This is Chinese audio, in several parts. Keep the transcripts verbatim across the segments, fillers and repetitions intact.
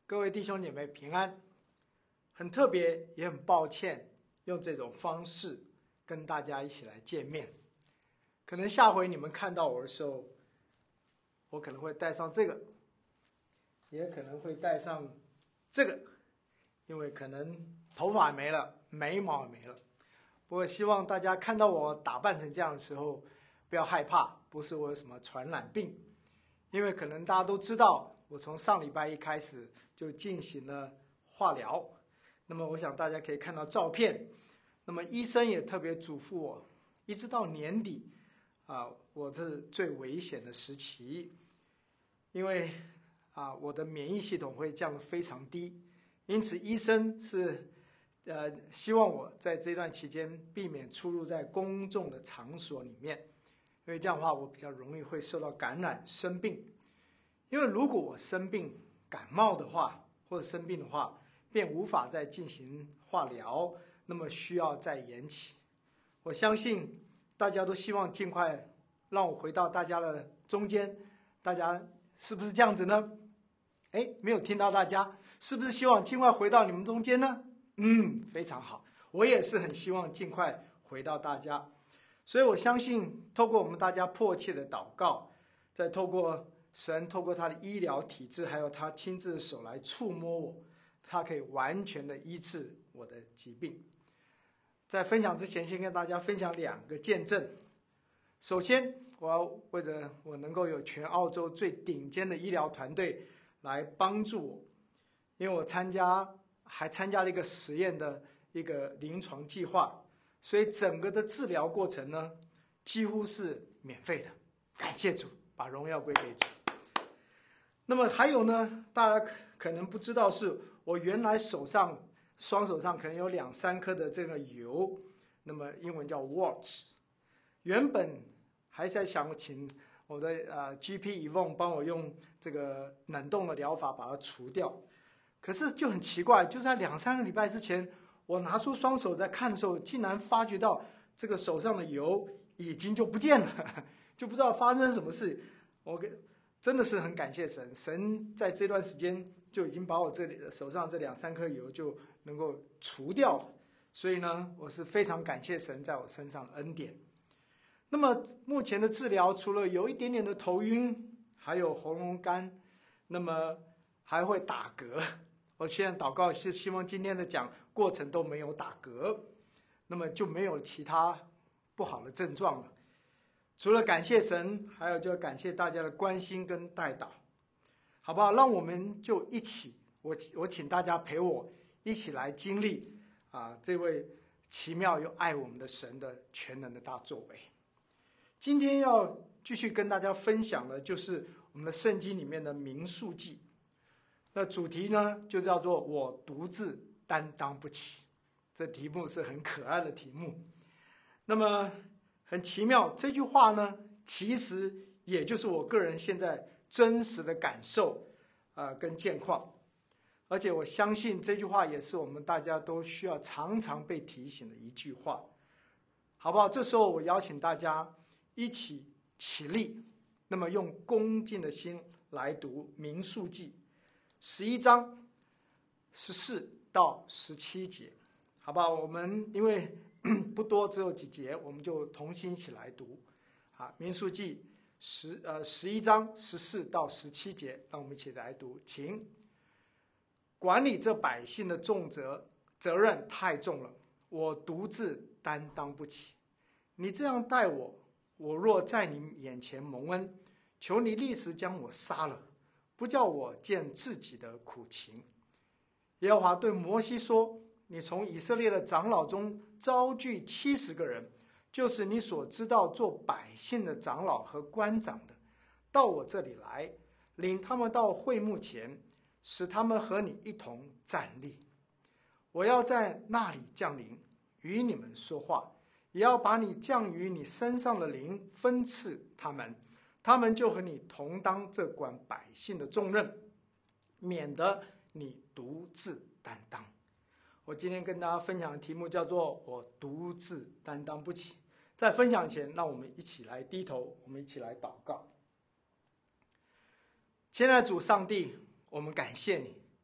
各位弟兄姐妹平安。很特别，也很抱歉用这种方式跟大家一起来见面。可能下回你们看到我的时候，我可能会带上这个，也可能会带上这个，因为可能头发没了，眉毛也没了。不过希望大家看到我打扮成这样的时候，不要害怕，不是我有什么传染病。因为可能大家都知道，我从上礼拜一开始就进行了化疗。那么我想大家可以看到照片。那么医生也特别嘱咐我，一直到年底啊，我是最危险的时期，因为啊我的免疫系统会降得非常低，因此医生是呃希望我在这段期间避免出入在公众的场所里面，因为这样的话我比较容易会受到感染生病。因为如果我生病感冒的话，或者生病的话，便无法再进行化疗，那么需要再延期。我相信大家都希望尽快让我回到大家的中间，大家是不是这样子呢？哎，没有听到大家，是不是希望尽快回到你们中间呢？嗯，非常好，我也是很希望尽快回到大家。所以我相信透过我们大家迫切的祷告，再透过神透过他的医疗体制，还有他亲自的手来触摸我，他可以完全的医治我的疾病。在分享之前，先跟大家分享两个见证。首先，我要为了我能够有全澳洲最顶尖的医疗团队来帮助我，因为我参加还参加了一个实验的一个临床计划，所以整个的治疗过程呢，几乎是免费的。感谢主，把荣耀归给主。那么还有呢，大家可能不知道，是我原来手上双手上可能有两三颗的这个疣，那么英文叫 warts。 原本还在想请我的呃 G P Yvonne 帮我用这个冷冻的疗法把它除掉，可是就很奇怪，就在两三个礼拜之前，我拿出双手在看的时候，竟然发觉到这个手上的疣已经就不见了，就不知道发生什么事。我给真的是很感谢神，神在这段时间就已经把我这里的手上这两三颗疣就能够除掉了，所以呢，我是非常感谢神在我身上的恩典。那么目前的治疗除了有一点点的头晕，还有喉咙干，那么还会打嗝。我现在祷告是希望今天的讲过程都没有打嗝，那么就没有其他不好的症状了。除了感谢神，还有就要感谢大家的关心跟代祷，好不好？让我们就一起，我我请大家陪我一起来经历啊，这位奇妙又爱我们的神的全能的大作为。今天要继续跟大家分享的就是我们的圣经里面的民数记，那主题呢就叫做我独自担当不起。这题目是很可爱的题目。那么很奇妙，这句话呢，其实也就是我个人现在真实的感受，呃，跟现况。而且我相信这句话也是我们大家都需要常常被提醒的一句话，好不好？这时候我邀请大家一起起立，那么用恭敬的心来读民数记十一章十四到十七节，好不好？我们因为不多，只有几节，我们就同心一起来读。啊，民数记十呃十一章十四到十七节，让我们一起来读。请管理这百姓的重责，责任太重了，我独自担当不起。你这样待我，我若在你眼前蒙恩，求你立时将我杀了，不叫我见自己的苦情。耶和华对摩西说，你从以色列的长老中招聚七十个人，就是你所知道做百姓的长老和官长的，到我这里来，领他们到会幕前，使他们和你一同站立。我要在那里降临，与你们说话，也要把你降于你身上的灵分赐他们，他们就和你同当这管百姓的重任，免得你独自担当。我今天跟大家分享的题目叫做我独自担当不起。在分享前，让我们一起来低头，我们一起来祷告。亲爱的主上帝，我们感谢你，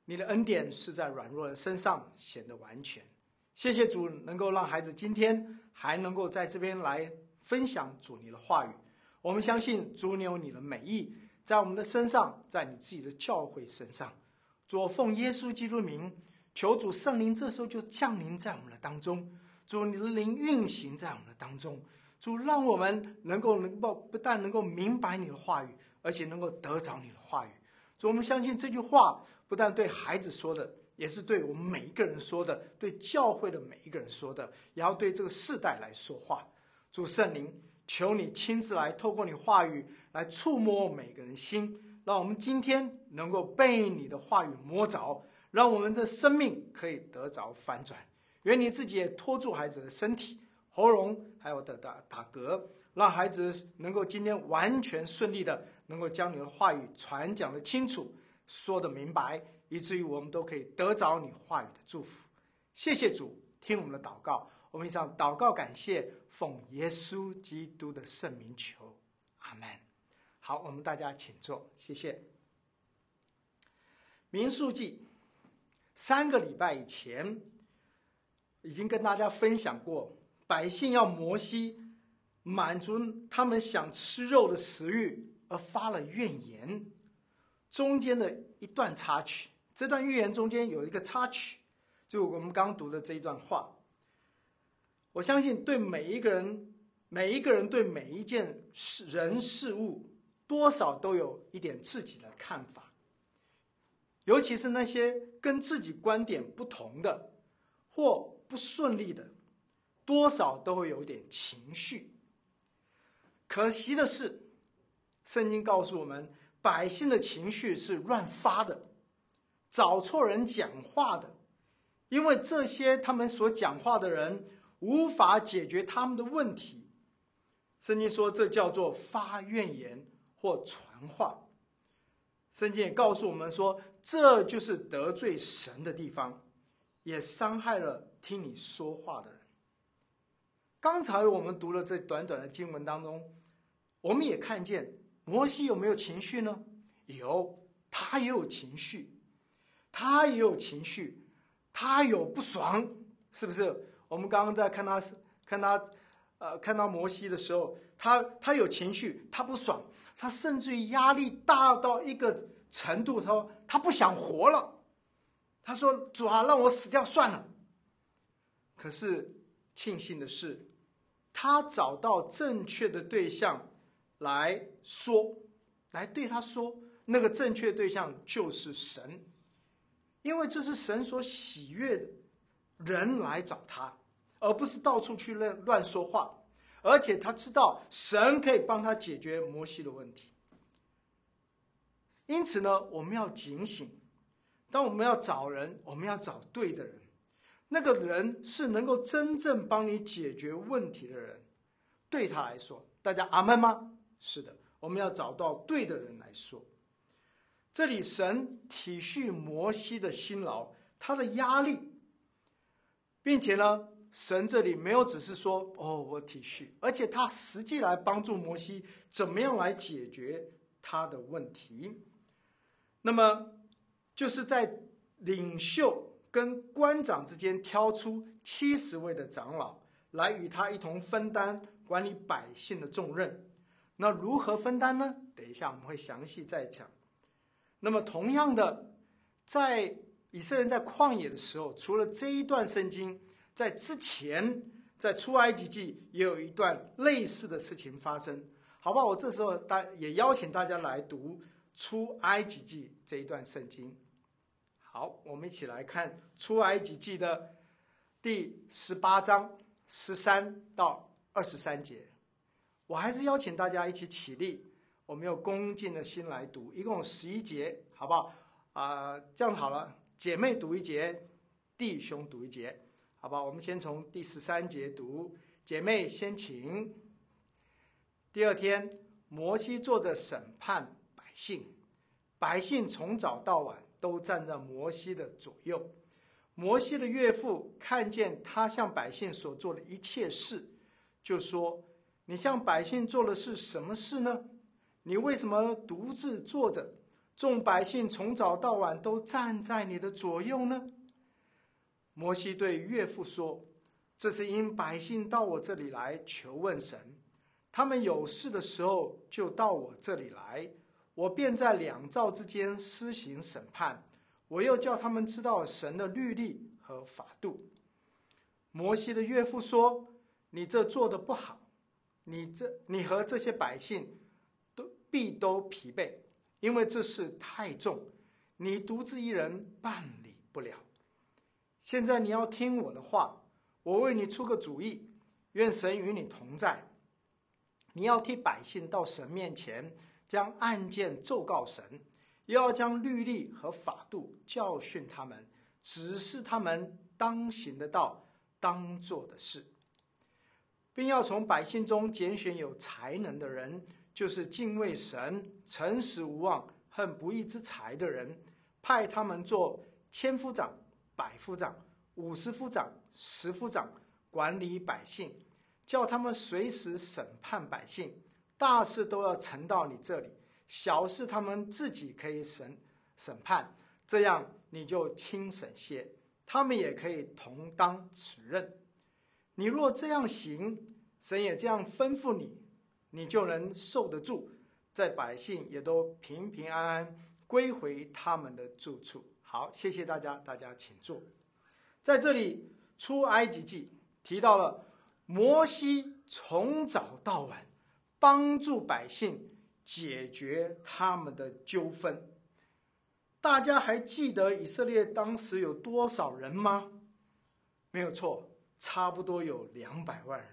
你的恩典是在软弱人身上显得完全。谢谢主，能够让孩子今天还能够在这边来分享主你的话语。我们相信主你有你的美意在我们的身上，在你自己的教会身上。主，我奉耶稣基督名，求主圣灵这时候就降临在我们的当中。主，你的灵运行在我们的当中。主，让我们能够能够不但能够明白你的话语，而且能够得着你的话语。主，我们相信这句话不但对孩子说的，也是对我们每一个人说的，对教会的每一个人说的，也要对这个世代来说话。主圣灵，求你亲自来透过你话语来触摸每个人心，让我们今天能够被你的话语摸着，让我们的生命可以得着翻转。愿你自己也托住孩子的身体、喉咙还有的打打嗝，让孩子能够今天完全顺利的能够将你的话语传讲的清楚，说的明白，以至于我们都可以得着你话语的祝福。谢谢主，听我们的祷告，我们以上祷告感谢，奉耶稣基督的圣名求，阿们。好，我们大家请坐，谢谢。民数记三个礼拜以前已经跟大家分享过，百姓要摩西满足他们想吃肉的食欲而发了怨言。中间的一段插曲，这段寓言中间有一个插曲，就我们刚读的这一段话。我相信对每一个人每一个人对每一件人事物多少都有一点自己的看法，尤其是那些跟自己观点不同的或不顺利的，多少都会有点情绪。可惜的是，圣经告诉我们，百姓的情绪是乱发的，找错人讲话的，因为这些他们所讲话的人无法解决他们的问题。圣经说这叫做发怨言或传话。圣经也告诉我们说，这就是得罪神的地方，也伤害了听你说话的人。刚才我们读了这短短的经文当中，我们也看见摩西有没有情绪呢？有，他也有情绪，他也有情绪，他有不爽，是不是？我们刚刚在看他看他呃看到摩西的时候，他他有情绪，他不爽，他甚至于压力大到一个程度，他说他不想活了，他说主啊，让我死掉算了。可是庆幸的是，他找到正确的对象来说，来对他说，那个正确对象就是神，因为这是神所喜悦的，人来找他，而不是到处去乱说话。而且他知道神可以帮他解决摩西的问题。因此呢，我们要警醒，当我们要找人，我们要找对的人，那个人是能够真正帮你解决问题的人，对他来说，大家阿们吗？是的，我们要找到对的人来说。这里神体恤摩西的辛劳，他的压力，并且呢，神这里没有只是说哦我体恤，而且他实际来帮助摩西怎么样来解决他的问题。那么就是在领袖跟官长之间挑出七十位的长老来与他一同分担管理百姓的重任。那如何分担呢？等一下我们会详细再讲。那么同样的，在以色列人在旷野的时候，除了这一段圣经，在之前在出埃及记也有一段类似的事情发生，好吧？我这时候也邀请大家来读出埃及记这一段圣经。好，我们一起来看出埃及记的第十八章十三到二十三节。我还是邀请大家一起起立，我们用恭敬的心来读，一共有十一节，好不好？啊、呃，这样好了，姐妹读一节，弟兄读一节，好吧？我们先从第十三节读，姐妹先请。第二天，摩西坐着审判百姓，百姓从早到晚都站在摩西的左右。摩西的岳父看见他向百姓所做的一切事，就说：你向百姓做的是什么事呢？你为什么独自坐着， 众百姓从早到晚都站在你的左右呢？”摩西对岳父说：“这是因百姓到我这里来求问神，他们有事的时候就到我这里来，我便在两造之间施行审判，我又叫他们知道神的律例和法度。”摩西的岳父说：“你这做的不好，你这你和这些百姓都必都疲惫，因为这事太重，你独自一人办理不了。现在你要听我的话，我为你出个主意，愿神与你同在。你要替百姓到神面前，将案件奏告神，又要将律例和法度教训他们，指示他们当行的道，当做的事，并要从百姓中拣选有才能的人，就是敬畏神、诚实无妄、恨不义之财的人，派他们做千夫长、百夫长、五十夫长、十夫长，管理百姓，叫他们随时审判百姓。大事都要呈到你这里，小事他们自己可以审审判，这样你就轻省些，他们也可以同当此任。你若这样行，神也这样吩咐你，你就能受得住，在百姓也都平平安安归回他们的住处。好，谢谢大家，大家请坐。在这里，出埃及记提到了摩西从早到晚帮助百姓解决他们的纠纷。大家还记得以色列当时有多少人吗？没有错，差不多有两百万人。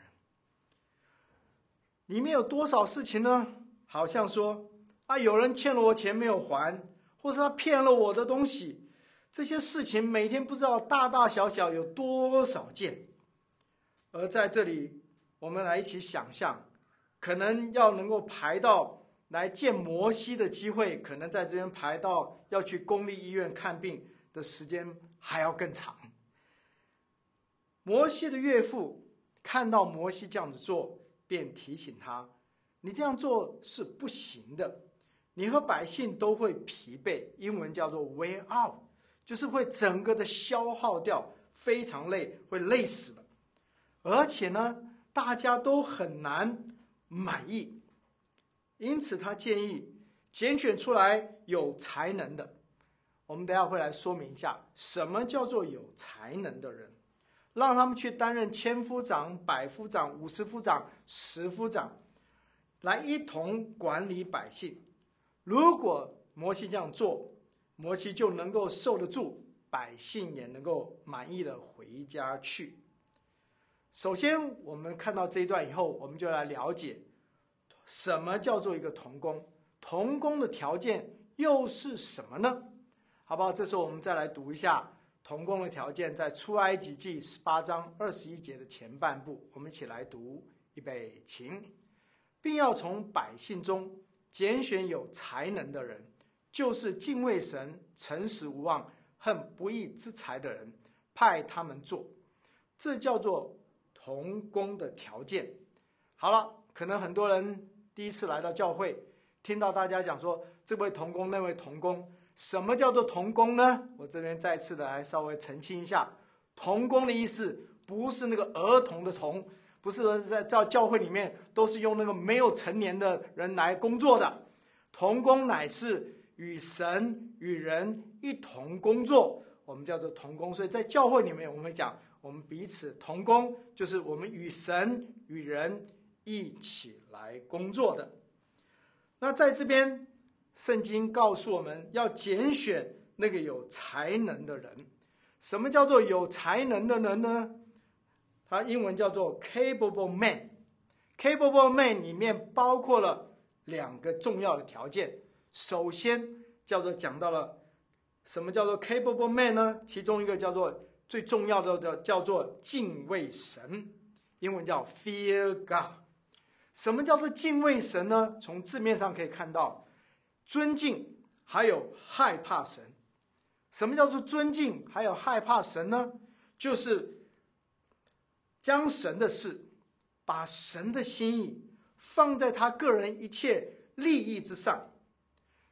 里面有多少事情呢？好像说啊，有人欠了我钱没有还，或者他骗了我的东西，这些事情每天不知道大大小小有多少件。而在这里，我们来一起想象，可能要能够排到来见摩西的机会，可能在这边排到要去公立医院看病的时间还要更长。摩西的岳父看到摩西这样子做，便提醒他：你这样做是不行的，你和百姓都会疲惫，英文叫做 wear out， 就是会整个的消耗掉，非常累，会累死了。而且呢，大家都很难满意，因此他建议拣选出来有才能的。我们等一下会来说明一下什么叫做有才能的人，让他们去担任千夫长、百夫长、五十夫长、十夫长，来一同管理百姓。如果摩西这样做，摩西就能够受得住，百姓也能够满意的回家去。首先，我们看到这一段以后，我们就来了解什么叫做一个同工，同工的条件又是什么呢？好不好？这时候我们再来读一下同工的条件，在出埃及记十八章二十一节的前半部，我们一起来读。预备，请。并要从百姓中拣选有才能的人，就是敬畏神、诚实无妄、恨不义之财的人，派他们做。这叫做同工的条件。好了，可能很多人第一次来到教会，听到大家讲说这位同工那位同工，什么叫做同工呢？我这边再次的来稍微澄清一下，同工的意思不是那个儿童的童，不是在在教会里面都是用那个没有成年的人来工作的。同工乃是与神与人一同工作，我们叫做同工。所以在教会里面我们会讲，我们彼此同工，就是我们与神与人一起来工作的。那在这边圣经告诉我们要拣选那个有才能的人。什么叫做有才能的人呢？它英文叫做 capable man。 capable man 里面包括了两个重要的条件。首先叫做讲到了什么叫做 capable man 呢？其中一个叫做最重要的叫做敬畏神，英文叫 fear God。 什么叫做敬畏神呢？从字面上可以看到尊敬还有害怕神。什么叫做尊敬还有害怕神呢？就是将神的事，把神的心意放在他个人一切利益之上。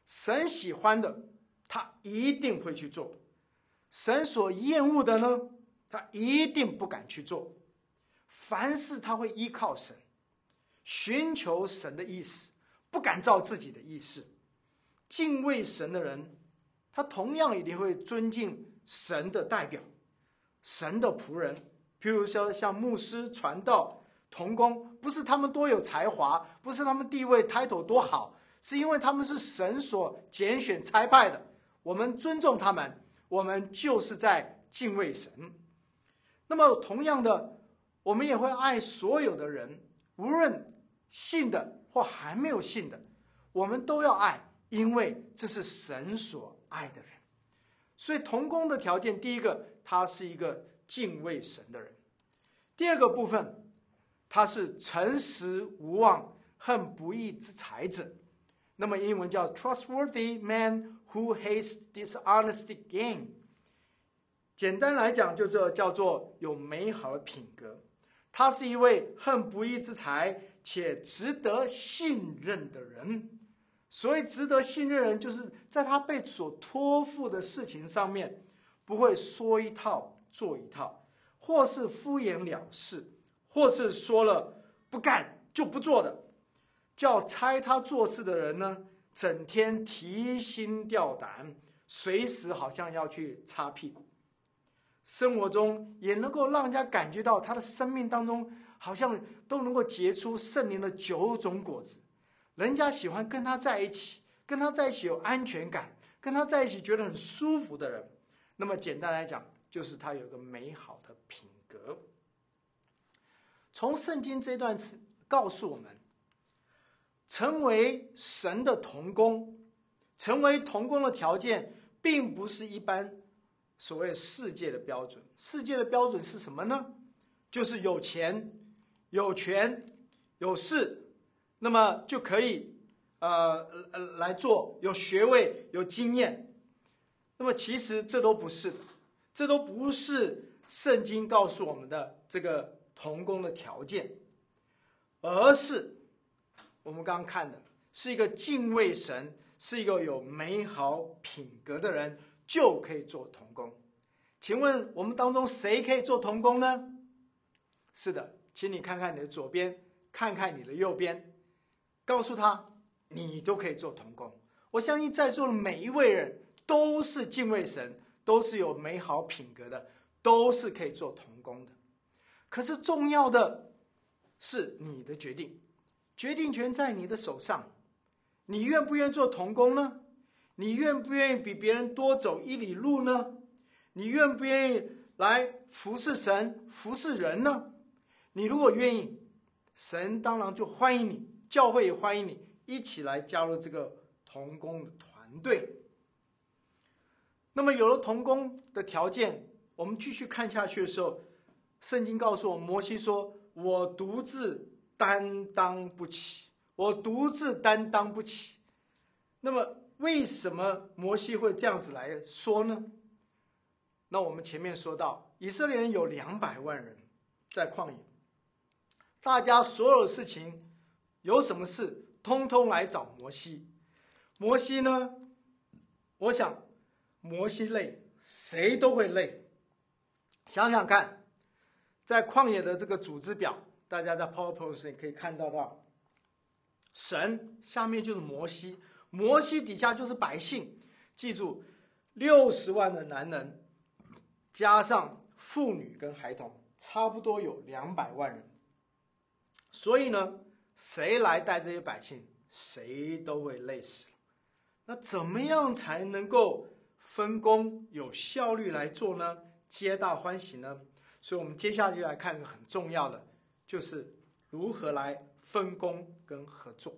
神喜欢的，他一定会去做；神所厌恶的呢，他一定不敢去做。凡事他会依靠神，寻求神的意思，不敢照自己的意思。敬畏神的人，他同样一定会尊敬神的代表，神的仆人。譬如说像牧师、传道、同工，不是他们多有才华，不是他们地位 title 多好，是因为他们是神所拣选差派的，我们尊重他们，我们就是在敬畏神。那么同样的，我们也会爱所有的人，无论信的或还没有信的，我们都要爱，因为这是神所爱的人。所以同工的条件，第一个，他是一个敬畏神的人；第二个部分，他是诚实无妄、恨不义之财者。那么英文叫 trustworthy man who hates dishonest gain。简单来讲，就是叫做有美好的品格。他是一位恨不义之财且值得信任的人。所谓值得信任人，就是在他被所托付的事情上面，不会说一套做一套，或是敷衍了事，或是说了不干就不做的，叫差他做事的人呢，整天提心吊胆，随时好像要去擦屁股。生活中也能够让人家感觉到他的生命当中好像都能够结出圣灵的九种果子，人家喜欢跟他在一起，跟他在一起有安全感，跟他在一起觉得很舒服的人。那么简单来讲，就是他有一个美好的品格。从圣经这段告诉我们，成为神的同工，成为同工的条件并不是一般所谓世界的标准。世界的标准是什么呢？就是有钱、有权、有势，那么就可以呃来做，有学位、有经验。那么其实这都不是，这都不是圣经告诉我们的这个同工的条件，而是我们刚刚看的是一个敬畏神，是一个有美好品格的人就可以做同工。请问我们当中谁可以做同工呢？是的，请你看看你的左边，看看你的右边，告诉他你都可以做同工。我相信在座的每一位人都是敬畏神，都是有美好品格的，都是可以做同工的。可是重要的是你的决定，决定权在你的手上。你愿不愿意做同工呢？你愿不愿意比别人多走一里路呢？你愿不愿意来服侍神、服侍人呢？你如果愿意，神当然就欢迎你，教会也欢迎你一起来加入这个同工的团队。那么有了同工的条件，我们继续看下去的时候，圣经告诉我们，摩西说，我独自担当不起，我独自担当不起。那么为什么摩西会这样子来说呢？那我们前面说到，以色列人有两百万人在旷野，大家所有的事情，有什么事通通来找摩西。摩西呢，我想摩西累，谁都会累。想想看，在旷野的这个组织表，大家在 PowerPoint 上可以看到到，神下面就是摩西，摩西底下就是百姓。记住，六十万的男人加上妇女跟孩童，差不多有两百万人。所以呢，谁来带这些百姓，谁都会累死了。那怎么样才能够分工有效率来做呢？皆大欢喜呢？所以我们接下来就来看一个很重要的，就是如何来分工跟合作。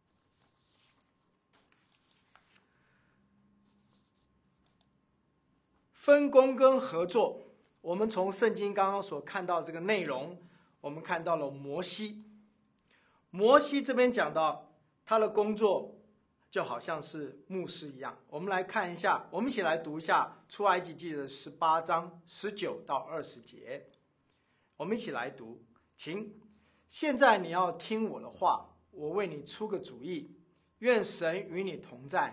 分工跟合作，我们从圣经刚刚所看到这个内容，我们看到了摩西。摩西这边讲到他的工作就好像是牧师一样。我们来看一下，我们一起来读一下出埃及记的十八章十九到二十节。我们一起来读，请。现在你要听我的话，我为你出个主意，愿神与你同在，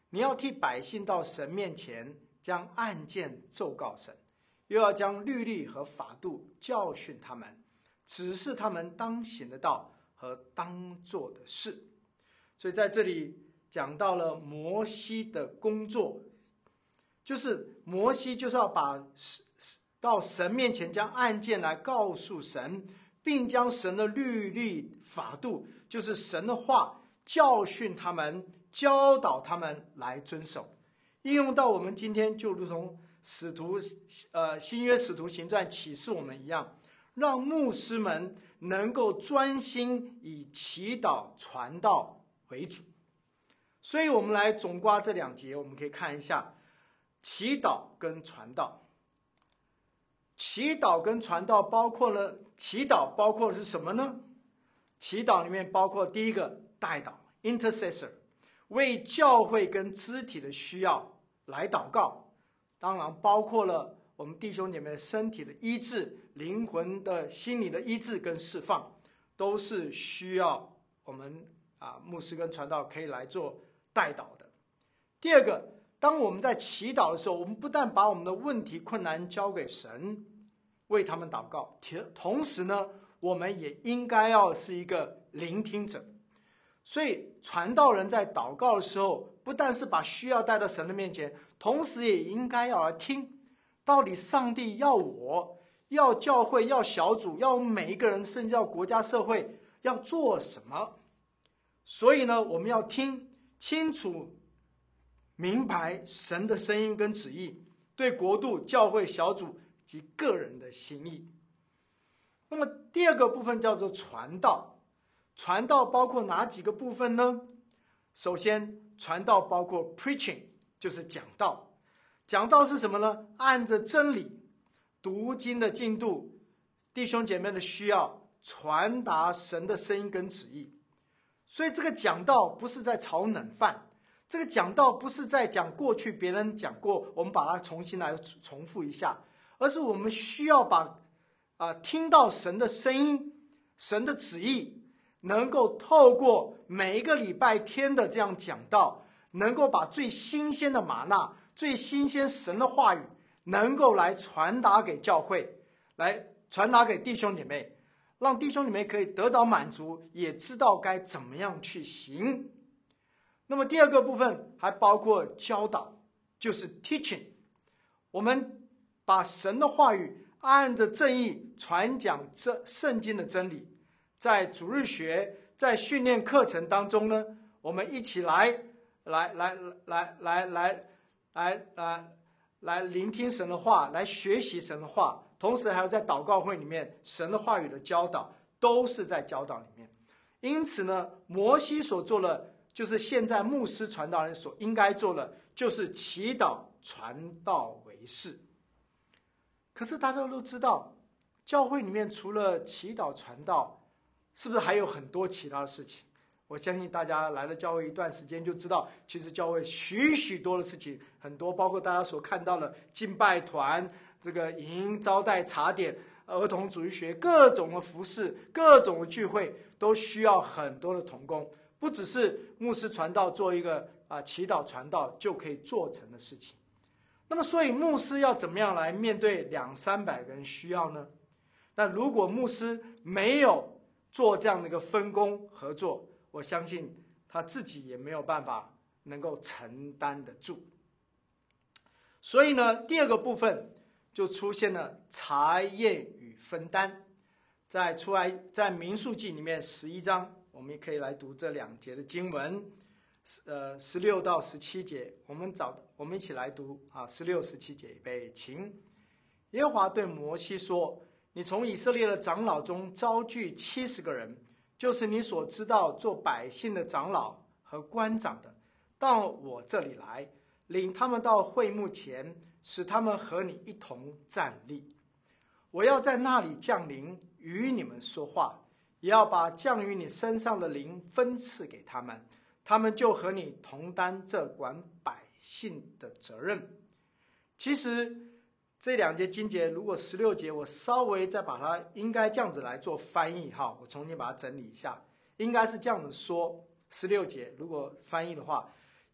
你要替百姓到神面前将案件奏告神，又要将律例和法度教训他们，指示他们当行的道和当做的事。所以在这里讲到了摩西的工作，就是摩西就是要把到神面前将案件来告诉神，并将神的律例法度，就是神的话，教训他们，教导他们来遵守。应用到我们今天，就如同使徒呃新约使徒行传启示我们一样，让牧师们能够专心以祈祷传道为主。所以我们来总括这两节，我们可以看一下祈祷跟传道。祈祷跟传道包括了，祈祷包括的是什么呢？祈祷里面包括第一个代祷 intercessor， 为教会跟肢体的需要来祷告，当然包括了我们弟兄姐妹身体的医治、灵魂的心理的医治跟释放，都是需要我们啊牧师跟传道可以来做代祷的。第二个，当我们在祈祷的时候，我们不但把我们的问题困难交给神，为他们祷告，同时呢，我们也应该要是一个聆听者。所以传道人在祷告的时候，不但是把需要带到神的面前，同时也应该要来听，到底上帝要我、要教会、要小组、要每一个人，甚至要国家社会要做什么。所以呢，我们要听清楚明白神的声音跟旨意，对国度、教会、小组及个人的心意。那么第二个部分叫做传道。传道包括哪几个部分呢？首先，传道包括 preaching， 就是讲道。讲道是什么呢？按着真理、读经的进度、弟兄姐妹的需要，传达神的声音跟旨意。所以这个讲道不是在炒冷饭，这个讲道不是在讲过去别人讲过，我们把它重新来重复一下，而是我们需要把啊、呃、听到神的声音、神的旨意，能够透过每一个礼拜天的这样讲道，能够把最新鲜的玛纳、最新鲜神的话语，能够来传达给教会，来传达给弟兄姐妹，让弟兄姐妹可以得到满足，也知道该怎么样去行。那么第二个部分还包括教导，就是 teaching。 我们把神的话语按着正义传讲这圣经的真理，在主日学、在训练课程当中呢，我们一起来来来来来来来来来聆听神的话，来学习神的话，同时还有在祷告会里面神的话语的教导，都是在教导里面。因此呢，摩西所做的，就是现在牧师传道人所应该做的，就是祈祷传道为事。可是大家都知道，教会里面除了祈祷传道，是不是还有很多其他的事情？我相信大家来了教会一段时间就知道，其实教会许许多的事情很多，包括大家所看到的敬拜团、这个营招待茶点、儿童主日学，各种的服事、各种的聚会，都需要很多的同工，不只是牧师传道做一个啊祈祷传道就可以做成的事情。那么所以牧师要怎么样来面对两三百个人需要呢？那如果牧师没有做这样的一个分工合作，我相信他自己也没有办法能够承担得住。所以呢，第二个部分就出现了查验与分担。在出来在民数记里面十一章，我们也可以来读这两节的经文，呃，十六到十七节，我们找我们一起来读啊，十六、十七节，预备，请。耶和华对摩西说：“你从以色列的长老中招聚七十个人，就是你所知道做百姓的长老和官长的，到我这里来，领他们到会幕前，使他们和你一同站立。我要在那里降临，与你们说话，也要把降于你身上的灵分赐给他们，他们就和你同担这管百姓的责任。”其实这两节经节，如果十六节我稍微再把它应该这样子来做翻译哈，我重新把它整理一下，应该是这样子说。十六节如果翻译的话，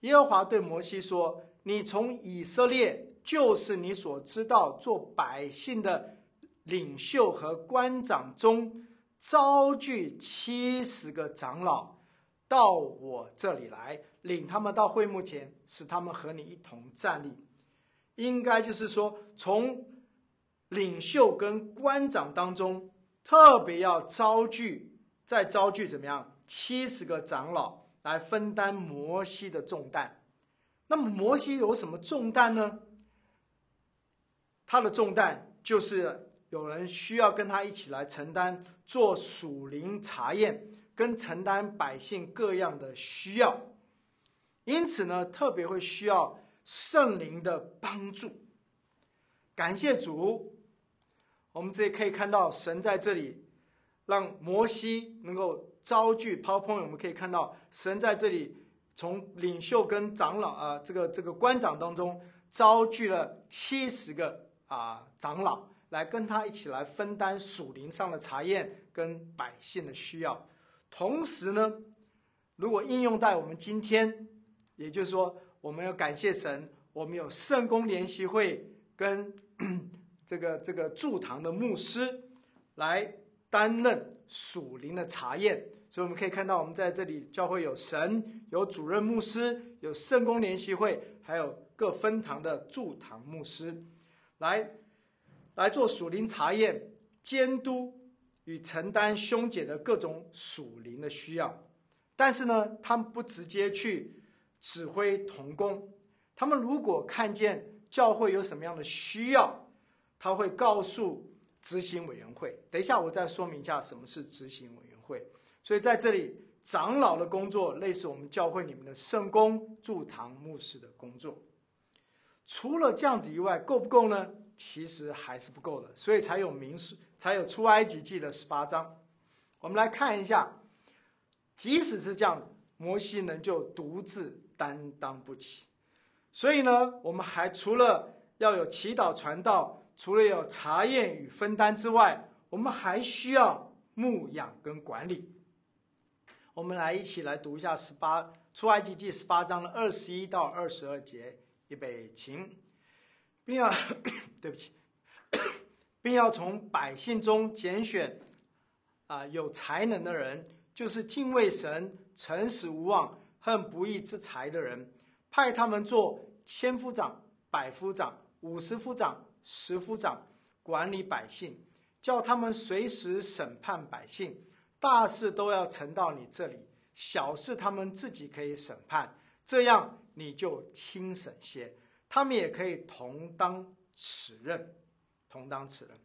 耶和华对摩西说：你从以色列，就是你所知道做百姓的领袖和官长中，招聚七十个长老到我这里来，领他们到会幕前，使他们和你一同站立。应该就是说，从领袖跟官长当中，特别要招聚，再招聚怎么样？七十个长老来分担摩西的重担。那么摩西有什么重担呢？他的重担就是有人需要跟他一起来承担做属灵查验，跟承担百姓各样的需要。因此呢，特别会需要圣灵的帮助。感谢主，我们这里可以看到神在这里让摩西能够招聚 PowerPoint， 我们可以看到神在这里从领袖跟长老啊、呃，这个这个官长当中招聚了七十个啊、呃、长老，来跟他一起来分担属灵上的查验跟百姓的需要。同时呢，如果应用在我们今天，也就是说，我们要感谢神，我们有圣公联席会跟这个这个驻堂的牧师来担任属灵的查验。所以我们可以看到，我们在这里教会有神，有主任牧师，有圣公联席会，还有各分堂的驻堂牧师，来来做属灵查验、监督与承担兄姐的各种属灵的需要。但是呢，他们不直接去指挥同工，他们如果看见教会有什么样的需要，他会告诉执行委员会。等一下我再说明一下什么是执行委员会。所以在这里，长老的工作类似我们教会里面的圣工、驻堂牧师的工作。除了这样子以外，够不够呢？其实还是不够的，所以才有民数，才有出埃及记的十八章。我们来看一下，即使是这样，摩西仍旧独自担当不起。所以呢，我们还除了要有祈祷传道，除了有查验与分担之外，我们还需要牧养跟管理。我们来一起来读一下十八出埃及记十八章的二十一到二十二节，预备请，并要对不起，并要从百姓中拣选啊、呃、有才能的人，就是敬畏神、诚实无妄、恨不义之财的人，派他们做千夫长、百夫长、五十夫长、十夫长，管理百姓，叫他们随时审判百姓。大事都要呈到你这里，小事他们自己可以审判，这样你就轻省些。他们也可以同当此任，同当此任。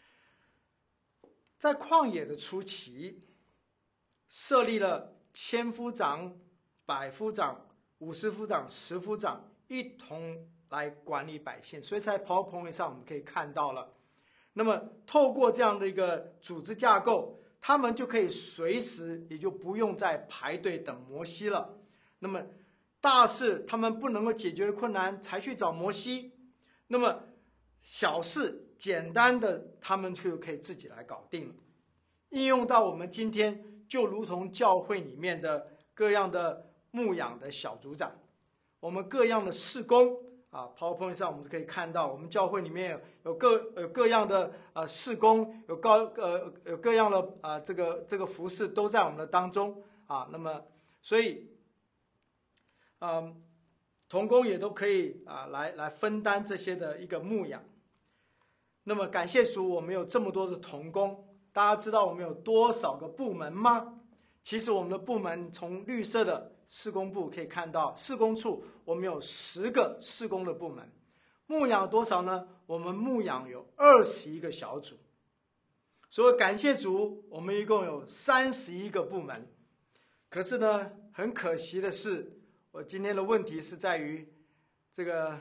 在旷野的初期，设立了千夫长、百夫长、五十夫长、十夫长，一同来管理百姓。所以在 PowerPoint 上我们可以看到了，那么透过这样的一个组织架构，他们就可以随时，也就不用再排队等摩西了。那么大事他们不能够解决的困难才去找摩西，那么小事简单的他们就可以自己来搞定了。应用到我们今天，就如同教会里面的各样的牧养的小组长，我们各样的事工啊 ，PowerPoint 上我们可以看到，我们教会里面有各有各样的呃事工，有高呃有各样的啊、呃、这个这个服事都在我们的当中啊。那么所以，嗯、呃，同工也都可以啊来来分担这些的一个牧养。那么感谢主，我们有这么多的同工。大家知道我们有多少个部门吗？其实我们的部门从绿色的事工部可以看到，事工处我们有十个事工的部门。牧养有多少呢？我们牧养有二十一个小组。所以感谢主，我们一共有三十一个部门。可是呢，很可惜的是，我今天的问题是在于这个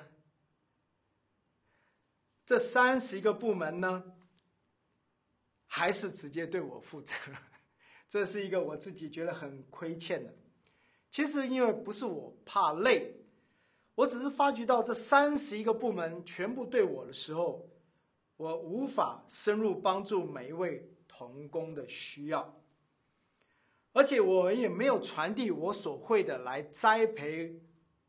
这三十一个部门呢，还是直接对我负责，这是一个我自己觉得很亏欠的。其实因为不是我怕累，我只是发觉到这三十一个部门全部对我的时候，我无法深入帮助每一位同工的需要，而且我也没有传递我所会的来栽培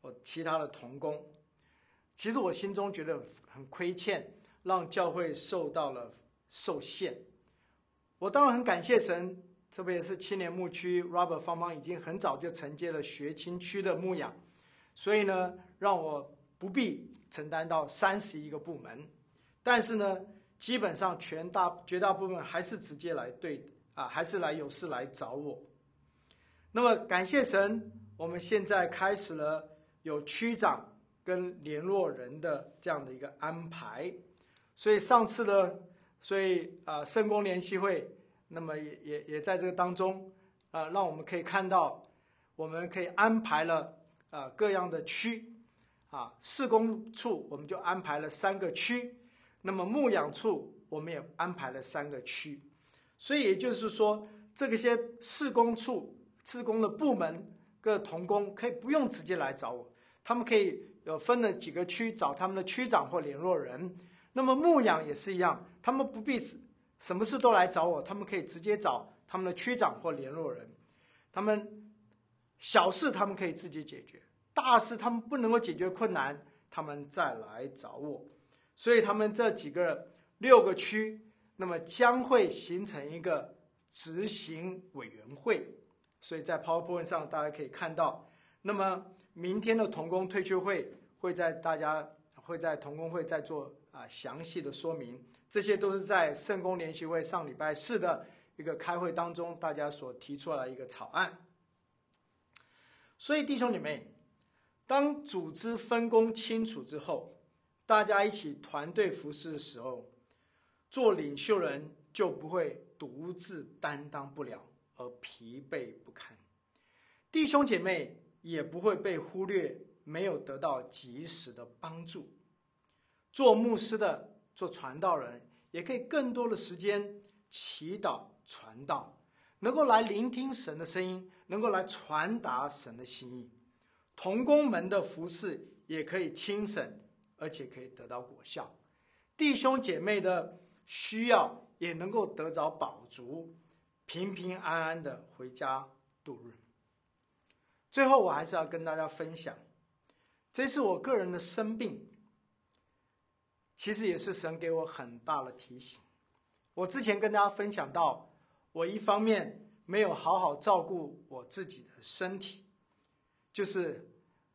我其他的同工。其实我心中觉得很亏欠，让教会受到了受限。我当然很感谢神，特别是青年牧区 Robert 芳芳已经很早就承接了学青区的牧养，所以呢，让我不必承担到三十一个部门。但是呢，基本上全大绝大部分还是直接来对啊，还是来有事来找我。那么感谢神，我们现在开始了有区长跟联络人的这样的一个安排。所以上次呢，所以啊，圣工联席会，那么也也也在这个当中啊，让我们可以看到，我们可以安排了啊各样的区啊，事工处我们就安排了三个区，那么牧养处我们也安排了三个区。所以也就是说，这些事工处、事工的部门各同工可以不用直接来找我，他们可以有分了几个区，找他们的区长或联络人。那么牧养也是一样，他们不必什么事都来找我，他们可以直接找他们的区长或联络人。他们小事他们可以自己解决，大事他们不能够解决困难，他们再来找我。所以他们这几个六个区，那么将会形成一个执行委员会。所以在 PowerPoint 上大家可以看到，那么明天的同工退休会会在大家会在同工会再做啊详细的说明，这些都是在圣工联席会上礼拜四的一个开会当中大家所提出来的一个草案。所以弟兄姐妹，当组织分工清楚之后，大家一起团队服事的时候，做领袖人就不会独自担当不了而疲惫不堪，弟兄姐妹也不会被忽略，没有得到及时的帮助。做牧师的、做传道人，也可以更多的时间祈祷传道，能够来聆听神的声音，能够来传达神的心意。同工们的服事也可以轻省，而且可以得到果效。弟兄姐妹的需要也能够得着饱足，平平安安的回家度日。最后我还是要跟大家分享，这是我个人的生病，其实也是神给我很大的提醒。我之前跟大家分享到，我一方面没有好好照顾我自己的身体，就是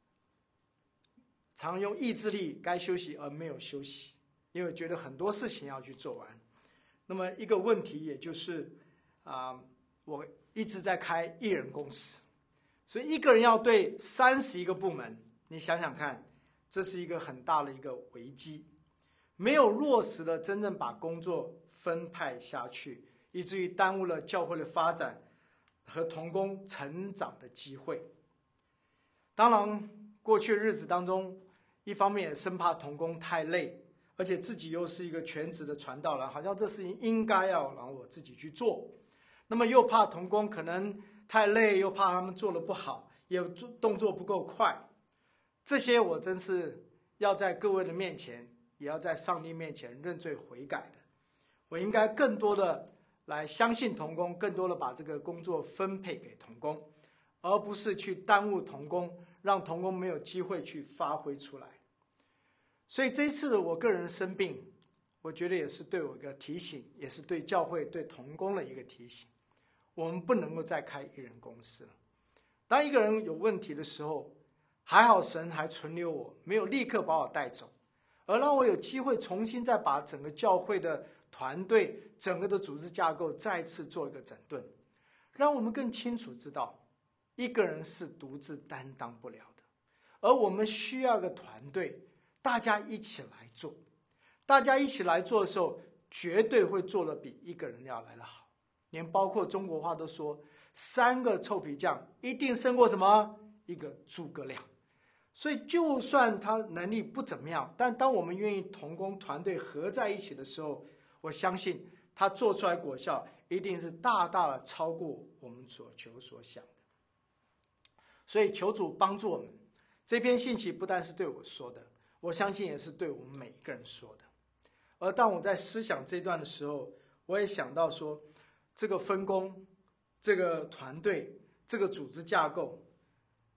常用意志力该休息而没有休息，因为觉得很多事情要去做完。那么一个问题也就是啊、呃，我一直在开一人公司，所以一个人要对三十一个部门，你想想看，这是一个很大的一个危机。没有落实的真正把工作分派下去，以至于耽误了教会的发展和同工成长的机会。当然过去的日子当中，一方面也生怕同工太累，而且自己又是一个全职的传道人，好像这事情应该要让我自己去做，那么又怕同工可能太累，又怕他们做得不好，也动作不够快。这些我真是要在各位的面前，也要在上帝面前认罪悔改的。我应该更多的来相信同工，更多的把这个工作分配给同工，而不是去耽误同工，让同工没有机会去发挥出来。所以这一次的我个人生病，我觉得也是对我一个提醒，也是对教会对同工的一个提醒。我们不能够再开一人公司了。当一个人有问题的时候，还好神还存留我，没有立刻把我带走，而让我有机会重新再把整个教会的团队、整个的组织架构再次做一个整顿，让我们更清楚知道，一个人是独自担当不了的，而我们需要一个团队，大家一起来做。大家一起来做的时候，绝对会做得比一个人要来得好。连包括中国话都说，三个臭皮匠一定胜过什么？一个诸葛亮。所以就算他能力不怎么样，但当我们愿意同工团队合在一起的时候，我相信他做出来果效一定是大大的超过我们所求所想的。所以求主帮助我们。这篇信息不但是对我说的，我相信也是对我们每一个人说的。而当我在思想这段的时候，我也想到说，这个分工、这个团队、这个组织架构，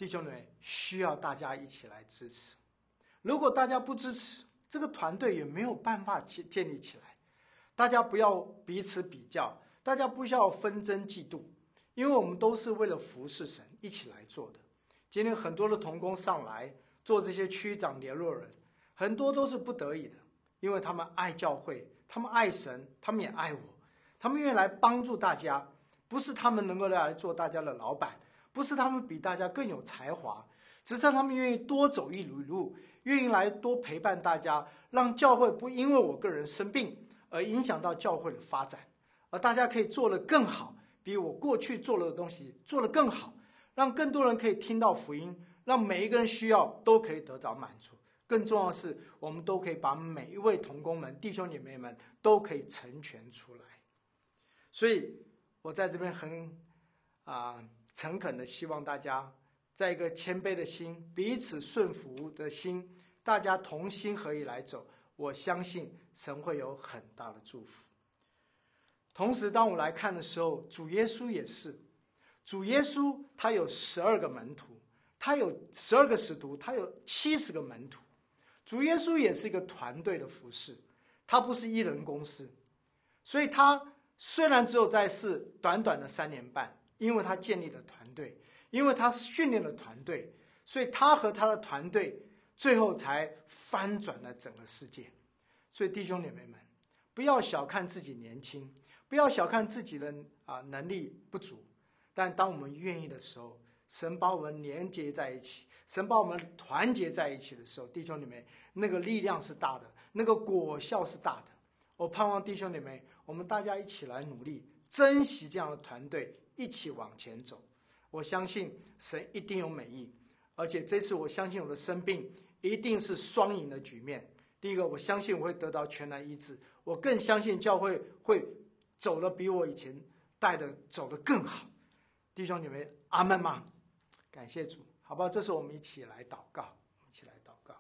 弟兄们需要大家一起来支持。如果大家不支持，这个团队也没有办法建立起来。大家不要彼此比较，大家不需要纷争嫉妒，因为我们都是为了服侍神一起来做的。今天很多的同工上来做这些区长联络人，很多都是不得已的，因为他们爱教会，他们爱神，他们也爱我，他们愿意来帮助大家，不是他们能够来做大家的老板，不是他们比大家更有才华，只是他们愿意多走一里路，愿意来多陪伴大家，让教会不因为我个人生病而影响到教会的发展，而大家可以做得更好，比我过去做了的东西做得更好，让更多人可以听到福音，让每一个人需要都可以得到满足。更重要的是，我们都可以把每一位同工们、弟兄姐妹们都可以成全出来。所以我在这边很啊、呃、诚恳的希望大家在一个谦卑的心、彼此顺服的心，大家同心合意来走，我相信神会有很大的祝福。同时当我来看的时候，主耶稣也是，主耶稣他有十二个门徒，他有十二个使徒，他有七十个门徒。主耶稣也是一个团队的服事，他不是一人公司。所以他虽然只有在世短短的三年半，因为他建立了团队，因为他训练了团队，所以他和他的团队最后才翻转了整个世界。所以弟兄姐妹们，不要小看自己年轻，不要小看自己的啊能力不足，但当我们愿意的时候，神把我们连接在一起，神把我们团结在一起的时候，弟兄姐妹，那个力量是大的，那个果效是大的。我盼望弟兄姐妹，我们大家一起来努力，珍惜这样的团队，一起往前走。我相信神一定有美意，而且这次我相信我的生病一定是双赢的局面。第一个，我相信我会得到全然医治，我更相信教会会走得比我以前带的走得更好。弟兄姐妹，阿们吗？感谢主，好不好？这时候我们一起来祷告，一起来祷告。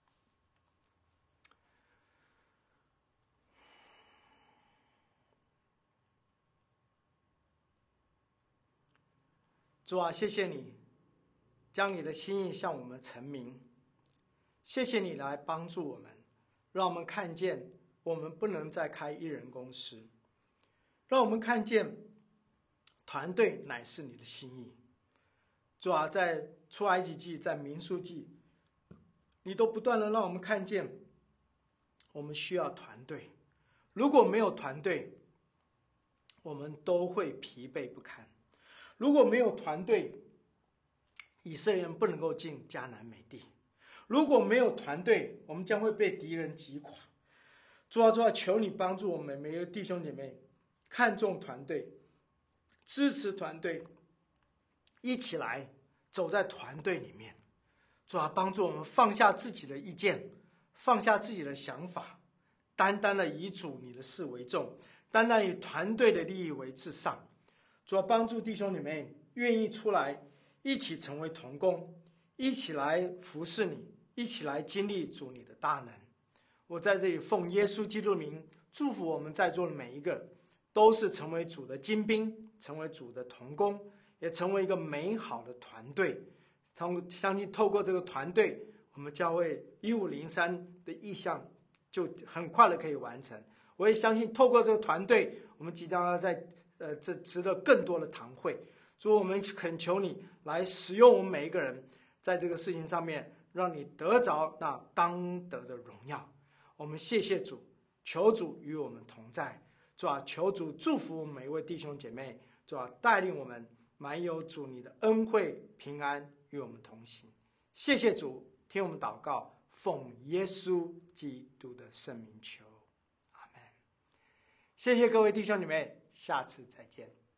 主啊，谢谢你将你的心意向我们陈明，谢谢你来帮助我们，让我们看见我们不能再开一人公司，让我们看见团队乃是你的心意。主啊，在出埃及记，在民数记，你都不断的让我们看见我们需要团队，如果没有团队，我们都会疲惫不堪。如果没有团队，以色列人不能够进迦南美地。如果没有团队，我们将会被敌人击垮。主啊，主啊，求你帮助我们每个弟兄姐妹看重团队，支持团队，一起来走在团队里面。主啊，帮助我们放下自己的意见，放下自己的想法，单单的以主你的事为重，单单以团队的利益为至上。主啊，帮助弟兄姐妹愿意出来一起成为同工，一起来服侍你，一起来经历主你的大能。我在这里奉耶稣基督的名祝福我们在座的每一个，都是成为主的精兵，成为主的同工，也成为一个美好的团队。相信透过这个团队，我们教会一五零三的意向就很快的可以完成。我也相信透过这个团队，我们即将要在呃这值得更多的堂会。主，我们恳求你来使用我们每一个人，在这个事情上面，让你得着那当得的荣耀。我们谢谢主，求主与我们同在。主啊，求主祝福我们每一位弟兄姐妹。主啊，带领我们满有主你的恩惠平安与我们同行。谢谢主，听我们祷告，奉耶稣基督的圣名求，阿们。谢谢各位弟兄姐妹，下次再见。